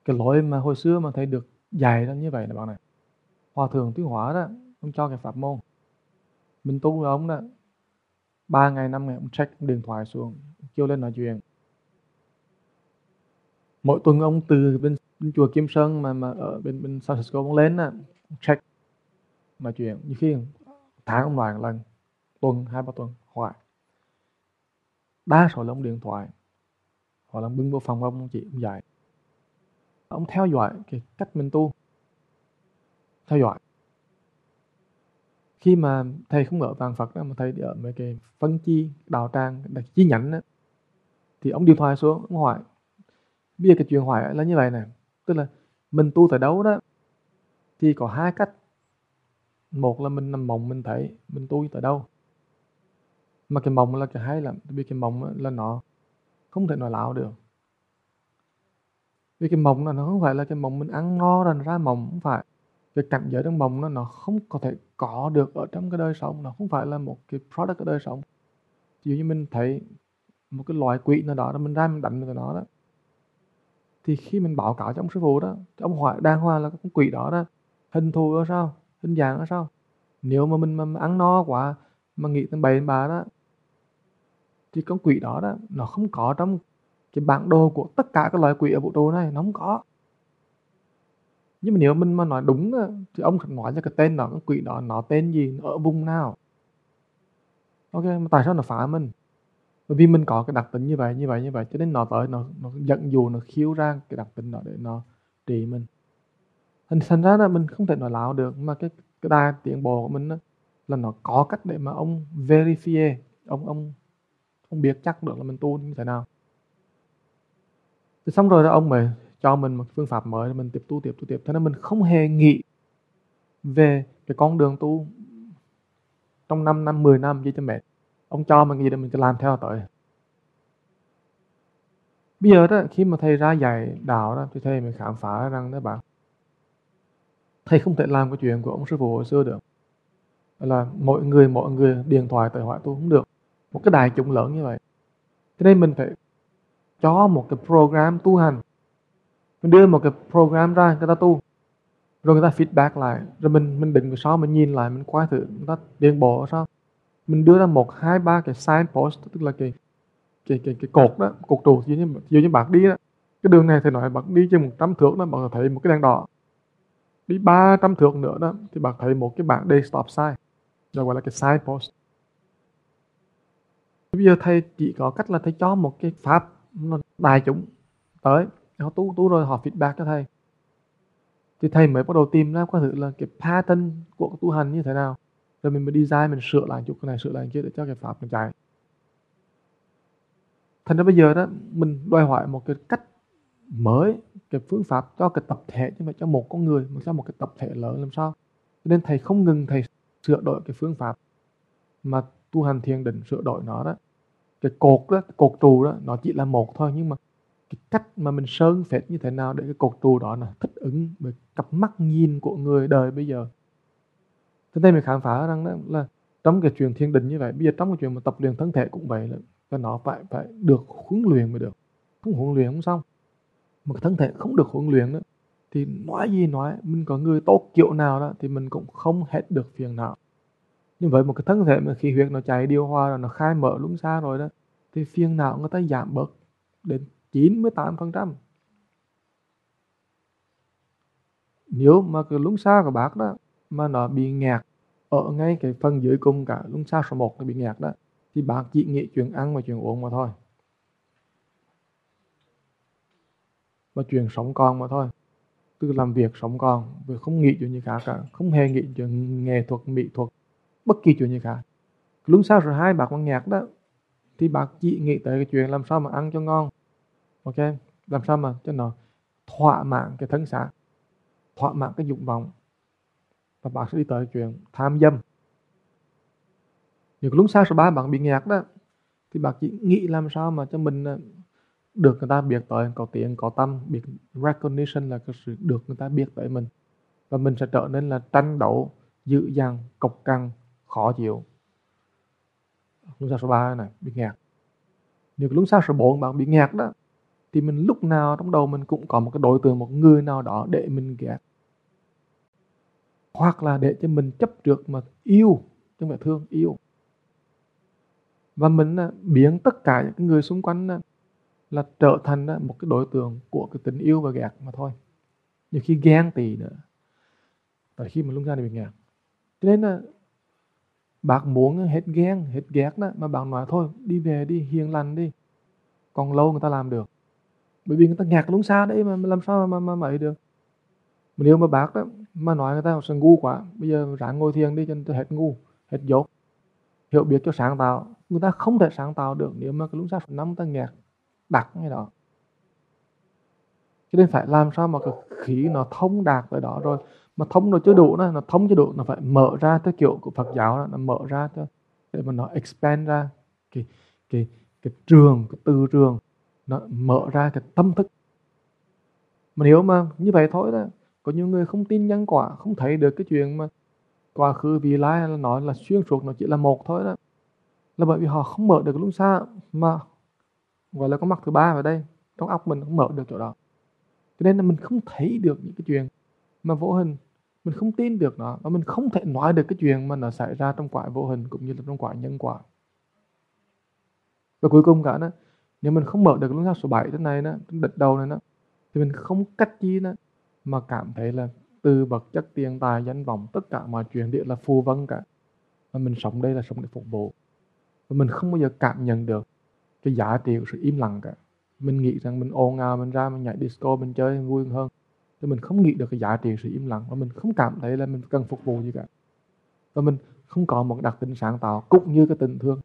Cái lối mà hồi xưa mà thầy được dạy ra như vậy là bạn này. Hòa thượng Tuyên Hóa đó, ông cho cái pháp môn. Mình tu với ông đó, 3 ngày 5 ngày ông check điện thoại xuống, kêu lên nói chuyện. Mỗi tuần ông từ bên chùa Kim Sơn mà ở bên San Francisco ông lên á, check nói chuyện. Như khi tháng ông nói một lần, tuần 2-3 tuần hoài. Đa số là ông điện thoại, hoặc là bưng vô phòng ông chỉ ông dạy. Ông theo dõi cái cách mình tu, theo dõi. Khi mà thầy không ở Vạn Phật đó, mà thầy ở mấy cái phân chi đạo tràng chi nhánh đó, thì ông điện thoại xuống ông hỏi. Bây giờ cái chuyện hỏi là như vậy nè, tức là mình tu tới đâu đó thì có hai cách. Một là mình nằm mộng mình thấy mình tu tới đâu, mà cái mộng là cái hay lắm, vì cái mộng là nó không thể nói láo được. Vì cái mộng là nó không phải là cái mộng mình ăn no rồi ra mộng, không phải. Cái cảnh giới trong mộng nó không có thể có được ở trong cái đời sống, nó không phải là một cái product ở đời sống. Ví dụ như mình thấy một cái loại quỷ nào đó, mình ra mình đánh vào nó đó, thì khi mình báo cáo cho ông sư phụ đó, thì ông hỏi đàng hoàng là con quỷ đó hình thù ở sao, hình dạng ở sao. Nếu mà mình mà ăn no quá mà nghĩ tới bậy bạ đó, thì con quỷ đó nó không có trong cái bản đồ của tất cả các loài quỷ ở vũ trụ này, nó không có. Nhưng mà nếu mình mà nói đúng đó, thì ông phải nói cho cái tên đó, con quỷ đó nó tên gì, nó ở vùng nào. Ok, mà tại sao nó phá mình? Bởi vì mình có cái đặc tính như vậy, cho nên nó tới nó dẫn dụ, nó khiêu ra cái đặc tính đó để nó trị mình. Thành ra là mình không thể nói láo được, mà cái đài tiến bộ của mình đó, là nó có cách để mà ông verify, ông biết chắc được là mình tu như thế nào. Thì xong rồi đó ông mới cho mình một phương pháp mới, mình tiếp tu. Thế nên mình không hề nghĩ về cái con đường tu trong 5 năm, 10 năm gì cho mệt. Ông cho mình cái gì để mình cứ làm theo tới. Bây giờ đó, khi mà thầy ra dạy đạo đó, thì thầy mới khám phá rằng đó bạn, thầy không thể làm cái chuyện của ông sư phụ hồi xưa được. Là mọi người điện thoại tới hỏi tu không được. Một cái đại chúng lớn như vậy. Thế nên mình phải cho một cái program tu hành. Mình đưa một cái program ra người ta tu, rồi người ta feedback lại, rồi mình đứng sau mình nhìn lại, mình coi thử người ta tiến bộ sao. Mình đưa ra 1, 2, 3 cái signpost, tức là cái cột đó, cột trụ. Ví dụ như bạn đi đó, cái đường này thì nói bạn đi trên 100 thước đó, bạn thấy một cái đèn đỏ. Đi 300 thước nữa đó thì bạn thấy một cái bảng đề stop sign, rồi gọi là cái signpost. Bây giờ thầy chỉ có cách là thầy cho một cái pháp đại chúng tới, họ tu rồi họ feedback cho thầy, thì thầy mới bắt đầu tìm ra có thử là cái pattern của tu hành như thế nào, rồi mình mới design, mình sửa lại chút cái này, sửa lại kia để cho cái pháp nó chạy. Thành ra bây giờ đó mình đòi hỏi một cái cách mới, cái phương pháp cho cái tập thể, chứ không phải cho một con người, mà cho một cái tập thể lớn làm sao. Cho nên thầy không ngừng thầy sửa đổi cái phương pháp mà tu hành thiền định, sửa đổi nó đó. Cái cột đó, cái cột trụ đó, nó chỉ là một thôi, nhưng mà cái cách mà mình sơn phết như thế nào để cái cột trụ đó là thích ứng với cặp mắt nhìn của người đời bây giờ. Thế nên mình khám phá rằng đó là trong cái chuyện thiền định như vậy, bây giờ trong cái chuyện mà tập luyện thân thể cũng vậy, là nó phải được huấn luyện mới được. Không huấn luyện không xong. Mà cái thân thể không được huấn luyện đó, thì nói gì nói, mình có người tốt kiểu nào đó thì mình cũng không hết được phiền não. Nhưng với một cái thân thể mà khí huyết nó chạy điều hòa rồi, nó khai mở luân xa rồi đó, thì phiền não người ta giảm bớt đến 98%. Nếu mà cái luân xa của bác đó mà nó bị nghẹt ở ngay cái phần dưới cùng cả luân xa số 1 nó bị nghẹt đó, thì bác chỉ nghĩ chuyện ăn và chuyện uống mà thôi, và chuyện sống còn mà thôi. Tức làm việc sống còn, việc không nghĩ chuyện gì khác cả, không hề nghĩ chuyện nghệ thuật, mỹ thuật, bất kỳ chuyện gì cả. Luân xa số 2 bác mà nghẹt đó, thì bác chỉ nghĩ tới cái chuyện làm sao mà ăn cho ngon, ok, làm sao mà cho nó thỏa mãn cái thân xác, thỏa mãn cái dục vọng, và bác sẽ đi tới chuyện tham dâm. Những lúc sau số 3 bạn bị nghẹt đó, thì bác chỉ nghĩ làm sao mà cho mình được người ta biết tới, có tiếng có tâm, biết recognition là cái sự được người ta biết tới mình, và mình sẽ trở nên là tranh đấu, dữ dằn, cộc cằn, khó chịu. Lúc sau số 3 này bị nghẹt. Những lúc sau số 4 bạn bị nghẹt đó, thì mình lúc nào trong đầu mình cũng có một cái đối tượng, một người nào đó để mình ghét, hoặc là để cho mình chấp trước mà yêu, chứ không phải thương, yêu. Và mình biến tất cả những cái người xung quanh là trở thành một cái đối tượng của cái tình yêu và ghét mà thôi. Nhiều khi ghen tị nữa, tại khi mà lúc ra thì bị ngạt. Cho nên là bác muốn hết ghen, hết ghét đó, mà bác nói thôi đi về đi, hiền lành đi, còn lâu người ta làm được. Bởi vì người ta ngạt lúng xa đấy mà làm sao mà ấy được. Mà nếu mà bác đó mà nói người ta sẽ ngu quá, bây giờ ráng ngồi thiền đi cho nó hết ngu, hết dốt, hiểu biết cho sáng tạo. Người ta không thể sáng tạo được nếu mà cái lúng xa phần năm ta ngạt đặc cái đó. Cho nên phải làm sao mà cái khí nó thông đạt tới đó rồi. Mà thông nó chưa đủ đó, nó thông chưa đủ, nó phải mở ra theo kiểu của Phật giáo đó, nó mở ra cho để mà nó expand ra cái trường, cái từ trường, nó mở ra cái tâm thức. Mà nếu mà như vậy thôi đó, có nhiều người không tin nhân quả, không thấy được cái chuyện mà quá khứ vị lai là nói là xuyên suốt nó chỉ là một thôi đó, là bởi vì họ không mở được cái luân xa mà gọi là có mặt thứ ba ở đây, trong óc mình không mở được chỗ đó. Cho nên là mình không thấy được những cái chuyện mà vô hình, mình không tin được nó, và mình không thể nói được cái chuyện mà nó xảy ra trong quả vô hình cũng như là trong quả nhân quả. Và cuối cùng cả đó, nếu mình không mở được luân xa số 7 thế này đó, đợt đầu này đó, thì mình không cách chi đó mà cảm thấy là từ vật chất, tiền tài, danh vọng, tất cả mọi chuyện đều là phù vân cả. Và mình sống đây là sống để phục vụ. Và mình không bao giờ cảm nhận được cái giá trị của sự im lặng cả. Mình nghĩ rằng mình ồn ào, mình ra, mình nhảy disco, mình chơi vui hơn. Thì mình không nghĩ được cái giá trị sự im lặng, và mình không cảm thấy là mình cần phục vụ gì cả. Và mình không có một đặc tính sáng tạo cũng như cái tình thương.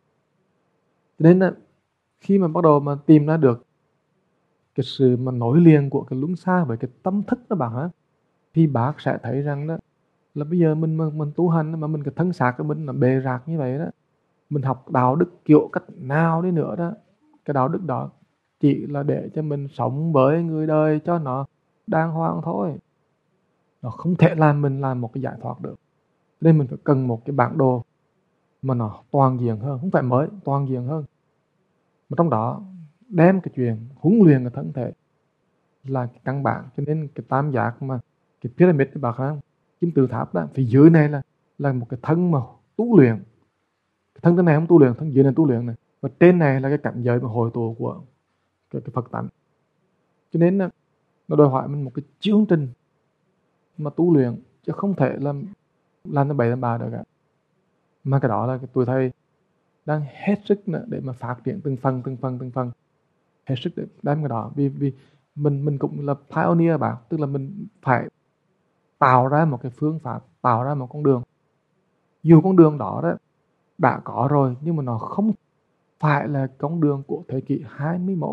Cho nên là khi mà bắt đầu mà tìm ra được cái sự mà nối liền của cái luân xa với cái tâm thức đó bạn, thì bác sẽ thấy rằng đó là bây giờ mình tu hành mà mình cái thân xác của mình là bề rạc như vậy đó, mình học đạo đức kiểu cách nào đi nữa đó, cái đạo đức đó chỉ là để cho mình sống với người đời cho nó đàng hoàng thôi, nó không thể làm mình làm một cái giải thoát được. Nên mình phải cần một cái bản đồ mà nó toàn diện hơn, không phải mới, toàn diện hơn, mà trong đó đem cái chuyện huấn luyện cái thân thể là cái căn bản. Cho nên cái tam giác mà cái pyramid các bạn thấy, kim tự tháp đó, phía dưới này là một cái thân mà tu luyện, cái thân này không tu luyện, thân dưới này tu luyện này, và trên này là cái cảnh giới mà hội tụ của cái Phật tánh. Cho nên nó đòi hỏi mình một cái chương trình mà tu luyện, chứ không thể làm nó bậy làm bạ được cả. Mà cái đó là cái tuổi thầy đang hết sức để mà phát triển từng phần, hết sức để đem cái đó. Vì mình cũng là pioneer bạn, tức là mình phải tạo ra một cái phương pháp, tạo ra một con đường. Dù con đường đó đã có rồi, nhưng mà nó không phải là con đường của thế kỷ 21.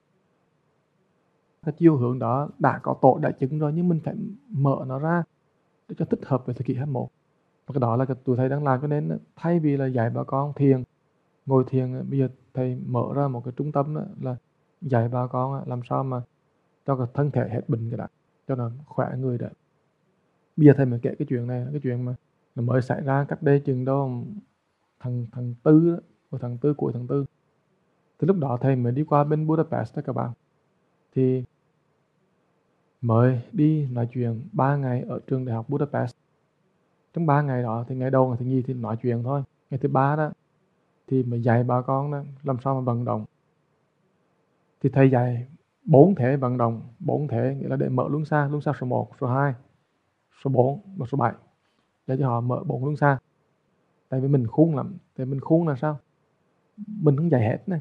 Cái chiều hướng đó đã có tổ đã chứng rồi, nhưng mình phải mở nó ra để cho thích hợp với thế kỷ 21. Và cái đó là cái tụi thầy đang làm. Cho nên thay vì là dạy bà con thiền, ngồi thiền, bây giờ thầy mở ra một cái trung tâm là dạy bà con làm sao mà cho cái thân thể hết bệnh cái đã, cho nó khỏe người đã. Bây giờ thầy mới kể cái chuyện này, cái chuyện mà nó mới xảy ra cách đây chừng đâu tháng tư đó, cuối tháng tư. Thì lúc đó thầy mới đi qua bên Budapest đó các bạn. Thì mới đi nói chuyện 3 ngày ở trường đại học Budapest. Trong 3 ngày đó thì ngày đầu, ngày thứ nhì thì nói chuyện thôi. Ngày thứ ba đó thì mới dạy bà con đó làm sao mà vận động. Thì thầy dạy 4 thể vận động, 4 thể nghĩa là để mở luân xa số 1, số 2, số 4 và số 7, để cho họ mở 4 luân xa. Tại vì mình khôn lắm. Tại mình khôn là sao? Mình không dạy hết này.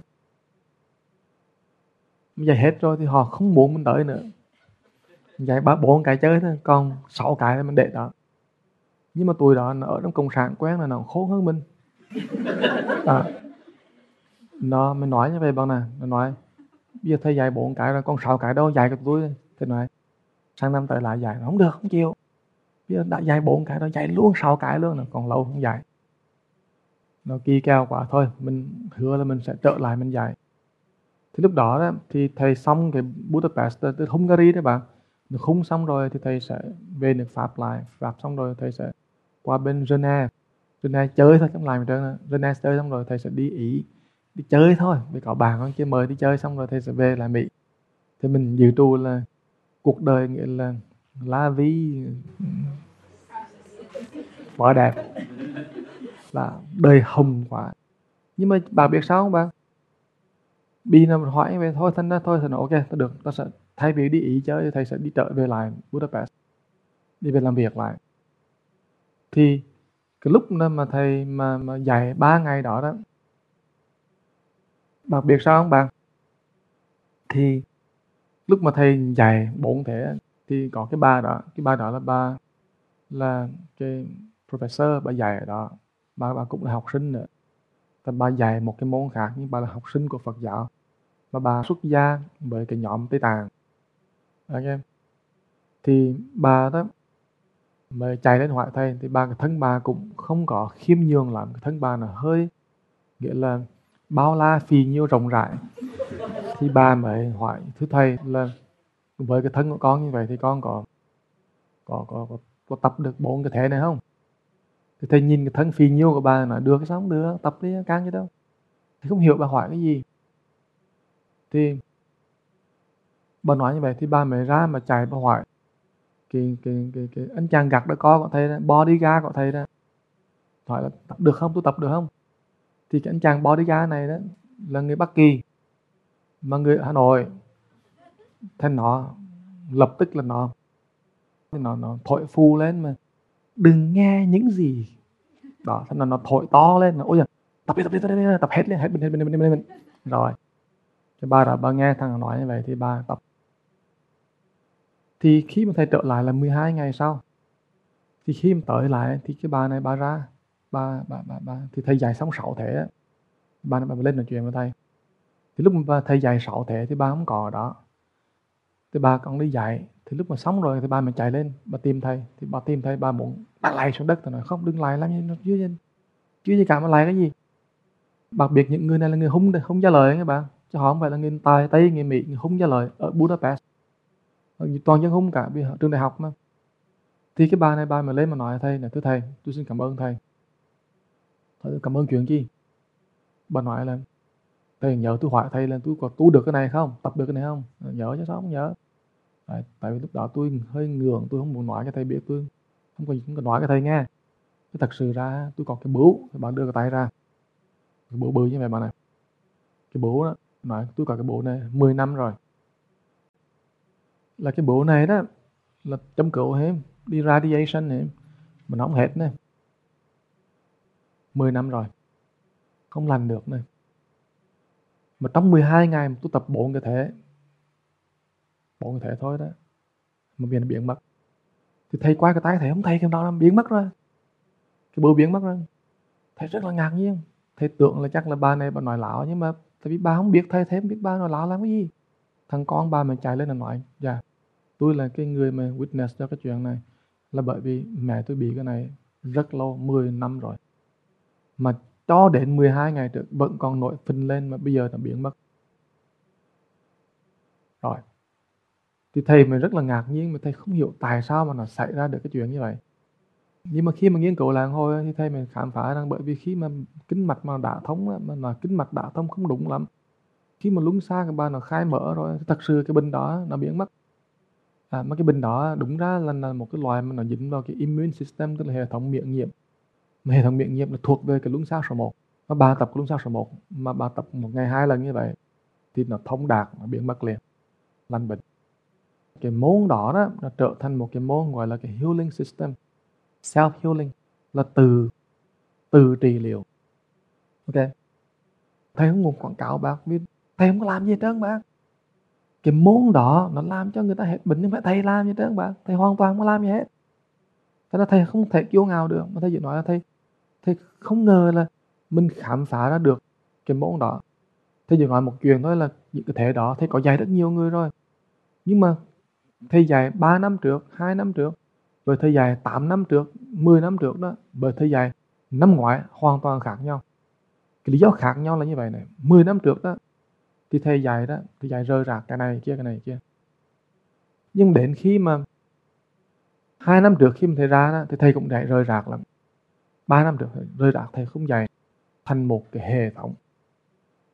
Mình dạy hết rồi thì họ không muốn mình tới nữa. Mình dạy 4 cái chơi thôi, còn 6 cái là mình để đó. Nhưng mà tụi đó nó ở trong cộng sản quen là nó khôn hơn mình. Nó mới nói như vậy bạn nè, nó nói bây giờ thầy dạy 4 cái rồi, còn 6 cái đâu dạy cho tôi. Thầy nói sang năm tới lại dạy, không được, không chịu. Bây giờ đã dạy 4 cái rồi, dạy luôn 6 cái luôn, là còn lâu không dạy. Nó kỳ kèo quá, thôi mình hứa là mình sẽ trở lại mình dạy. Thì lúc đó thì thầy xong cái Budapest, từ Hungary đó bạn, được khung xong rồi thì thầy sẽ về nước Pháp lại. Pháp xong rồi thầy sẽ qua bên Geneva chơi thôi, trong làm trên Geneva chơi xong rồi thầy sẽ đi Ý đi chơi thôi, vì có bạn không chứ mời đi chơi xong rồi thầy sẽ về lại Mỹ. Thì mình dự trù là cuộc đời nghĩa là la vie quá đẹp, là đời hồng quá. Nhưng mà bạn biết sao không bạn? Bi nó hỏi về thôi thân đó thôi thì nó ok, tao được, tao sẽ thay vì đi Ý chơi thầy sẽ đi trở về lại Budapest, đi về làm việc lại. Thì cái lúc mà thầy mà dạy 3 ngày đó đó, bạn biết sao không bạn? Thì lúc mà thầy dạy 4 thế thì có cái bà đó là bà là cái professor, bà dạy ở đó, bà cũng là học sinh nữa. Và bà dạy một cái môn khác nhưng bà là học sinh của Phật giáo, và bà xuất gia với cái nhóm Tây Tạng. Anh em, thì bà đó mà chạy lên hỏi thầy thì cái thân bà cũng không có khiêm nhường lắm, cái thân bà là hơi nghĩa là bao la phì nhiêu rộng rãi. Thì bà mới hỏi thưa thầy là với cái thân của con như vậy thì con có tập được 4 cái thế này không? Thì thầy nhìn cái thân phì nhiêu của bà nói được sao không được, tập đi can gì đâu. Thì không hiểu bà hỏi cái gì. Thì bà nói như vậy thì bà mới ra mà chạy bà hỏi cái anh chàng gặt đó có thầy đó, bodyguard của thầy đó, hỏi là tập được không, tôi tập được không? Thì cái anh chàng bodyguard này đó là người Bắc Kỳ mà người Hà Nội. Thế nó lập tức là nó thổi phu lên mà đừng nghe những gì đó, thế là nó thổi to lên là ôi giời, tập đi tập hết lên, hết bên. Rồi cái bà đó bà nghe thằng nói như vậy thì bà tập. Thì khi mà thầy trở lại là 12 ngày sau, thì khi mà tới lại thì cái bà này bà ra, bà thì thầy dạy xong 6 thế á, bà này bà lên nói chuyện với thầy. Thì lúc mà thầy dạy 6 thế thì bà không có ở đó, thì bà còn đi dạy. Thì lúc mà xong rồi thì bà mới chạy lên bà tìm thầy. Thì bà tìm thầy, bà muốn đặt lại xuống đất. Thầy nói không, đừng lại làm gì, nó chứ gì cả mà lại cái gì. Đặc biệt những người này là người hung giá lời các bạn, chứ họ không phải là người tài Tây, người Mỹ, người hung giá lời ở Budapest, toàn dân hung cả vì trường đại học mà. Thì cái bà này bà mới lên mà nói thầy là thưa thầy, tôi xin cảm ơn thầy. Thầy cảm ơn chuyện chi? Bà nói là thầy nhớ tôi hỏi thầy là tôi có tu được cái này không, tập được cái này không? Nhớ chứ sao không nhớ. Tại vì lúc đó tôi hơi ngượng, tôi không muốn nói cho thầy biết, tôi không có nói cho thầy nghe. Chứ thật sự ra tôi có cái bướu, thì bạn đưa cái tay ra, cái bướu bự như vậy bạn này. Cái bướu đó, nói tôi có cái bướu này 10 năm rồi. Là cái bướu này đó là châm cứu hết, đi radiation hết, mà nó không hết nè. 10 năm rồi, không lành được nè. Mà trong 12 ngày tôi tập 4 cái thể thôi đó, mà bây giờ nó biến mất. Thì thầy qua cái tay thầy không thấy cái đó nó biến mất rồi, cái bướu biến mất rồi. Thầy rất là ngạc nhiên, thầy tưởng là chắc là bà này bà nói láo, nhưng mà tại vì bà không biết thầy, thêm biết bà nói láo làm cái gì. Thằng con bà mình chạy lên là nói dạ tôi là cái người mà witness cho cái chuyện này, là bởi vì mẹ tôi bị cái này rất lâu, 10 năm rồi, mà cho đến 12 ngày trước vẫn còn nổi phình lên, mà bây giờ nó biến mất rồi. Thì thầy mới rất là ngạc nhiên, mà thầy không hiểu tại sao mà nó xảy ra được cái chuyện như vậy. Nhưng mà khi mà nghiên cứu lại hồi thì thầy mới khám phá rằng bởi vì khi mà kinh mạch mà đã thông, mà kinh mạch đã thông không đúng lắm, khi mà lún xa cái bà nó khai mở rồi, thật sự cái bệnh đó nó biến mất. Mà cái bệnh đó đúng ra là một cái loại mà nó dính vào cái immune system, tức là hệ thống miễn nhiễm. Mà hệ thống miễn nhiễm là thuộc về cái luân xa số 1. Mà bà tập cái luân xa số 1 mà bà tập một ngày 2 lần như vậy thì nó thông đạt, nó biến mất liền, lành bệnh. Cái môn đó nó trở thành một cái môn gọi là cái healing system, self healing, là từ trị liệu. Ok, thầy không muốn quảng cáo bác vì thầy không có làm gì hết trơn bác. Cái môn đó nó làm cho người ta hết bệnh, nhưng phải thầy làm gì hết trơn bác, thầy hoàn toàn không làm gì hết. Thế là thầy không thể kiêu ngạo được, mà thầy chỉ nói là thầy không ngờ là mình khám phá ra được cái môn đó. Thầy chỉ nói một chuyện thôi là những cái thế đó thầy có dạy rất nhiều người rồi, nhưng mà thầy dạy 3 năm trước, 2 năm trước, rồi thầy dạy 8 năm trước, 10 năm trước đó, bởi thầy dạy năm ngoái hoàn toàn khác nhau. Cái lý do khác nhau là như vậy này. 10 năm trước đó thì thầy dạy rơi rạc cái này kia. Nhưng đến khi mà 2 năm trước khi mà thầy ra đó, thì thầy cũng dạy rơi rạc lắm. 3 năm trước rơi rạc, thầy không dạy thành một cái hệ thống.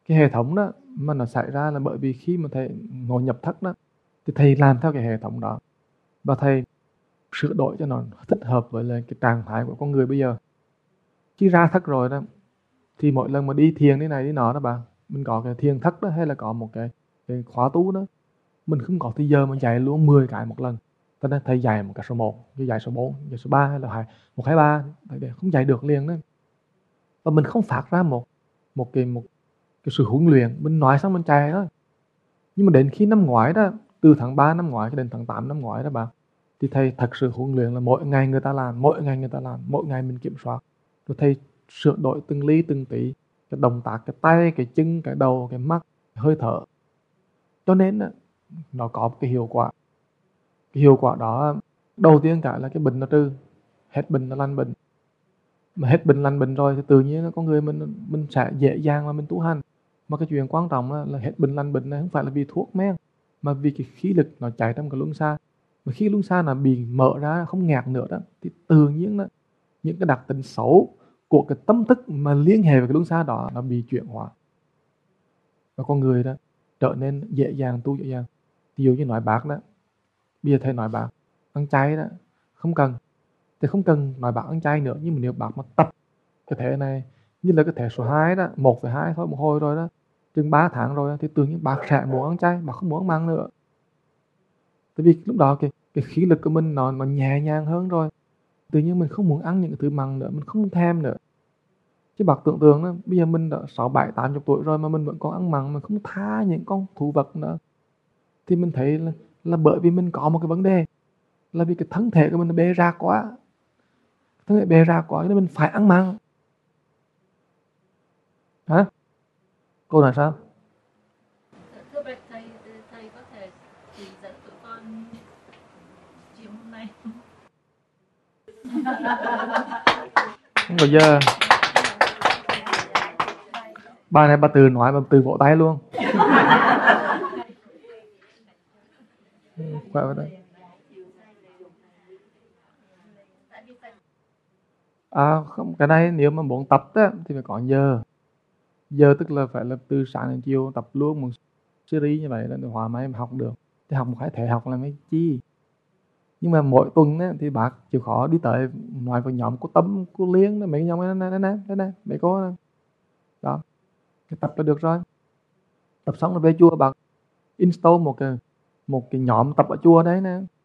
cái hệ thống đó mà nó xảy ra là bởi vì khi mà thầy ngồi nhập thất đó thì thầy làm theo cái hệ thống đó và thầy sửa đổi cho nó thích hợp với lại cái trạng thái của con người bây giờ. Khi ra thất rồi đó thì mỗi lần mà đi thiền đi này đi nọ đó bạn, mình có cái thiền thất đó hay là có một cái khóa tu đó, mình không có thời giờ mà dạy luôn 10 cái một lần. Cho nên thầy dạy một cái số 1, cái dạy số 4, dạy số 3 hay là 1, 2, 3, thầy không dạy được liền đó. Và mình không phát ra một cái sự huấn luyện, mình nói xong mình chạy đó. Nhưng mà đến khi năm ngoái đó, từ tháng 3 năm ngoái cho đến tháng 8 năm ngoái đó bạn, thì thầy thật sự huấn luyện là mỗi ngày người ta làm, mỗi ngày người ta làm, mỗi ngày mình kiểm soát. Rồi thầy sửa đổi từng ly từng tí, cái động tác, cái tay, cái chân, cái đầu, cái mắt, cái hơi thở. Cho nên nó có một cái hiệu quả. Cái hiệu quả đó đầu tiên cả là cái bệnh nó trừ, hết bệnh nó lành bệnh. Mà hết bệnh lành bệnh rồi thì tự nhiên con người mình sẽ dễ dàng mà mình tu hành. Mà cái chuyện quan trọng là hết bệnh lành bệnh này không phải là vì thuốc men, mà vì cái khí lực nó chạy trong cái luân xa. Mà khi luân xa nó bị mở ra không nghẹt nữa đó thì tự nhiên đó, những cái đặc tính xấu của cái tâm thức mà liên hệ với cái luân xa đó nó bị chuyển hóa và con người đó trở nên dễ dàng tu, dễ dàng. Ví dụ như nói bác đó, bây giờ thầy nói bác ăn chay đó không cần, thì không cần nói bác ăn chay nữa. Nhưng mà nếu bác mà tập cái thể này như là cái thể số 2 đó, 1,2 thôi một hồi rồi đó, chừng 3 tháng rồi đó, thì tự nhiên bác sẽ muốn ăn chay, bác không muốn ăn mặn nữa. Tại vì lúc đó cái khí lực của mình nó nhẹ nhàng hơn rồi, tự nhiên mình không muốn ăn những cái thứ mặn nữa, mình không thèm nữa. Chứ bác tưởng tượng đó, bây giờ mình đã 6, 7, 80 tuổi rồi mà mình vẫn còn ăn mặn, mình không tha những con thú vật nữa, thì mình thấy là bởi vì mình có một cái vấn đề là vì cái thân thể của mình nó bê ra quá, thân thể bê ra quá nên mình phải ăn mặn. Hả? Cô nói sao? Thưa bạch thầy, thầy có thể chỉ dẫn tụi con chiều hôm nay. Không bao giờ. Bà này bà từ nói bà từ vỗ tay luôn. Khỏe vậy đấy. Không, cái này nếu mà muốn tập á, thì phải có giờ. Giờ tức là phải là từ sáng đến chiều tập luôn một series như vậy là hòa máy mà học được. Thì học một cái thể học là mấy chi. Nhưng mà mỗi tuần á, thì bác chịu khó đi tới nói với nhóm cô Tâm, cô Liên, mấy nhóm này, mấy cô này. Đó, thì tập là được rồi. Tập xong rồi về chùa bác install một cái nhóm tập ở chùa đấy nè.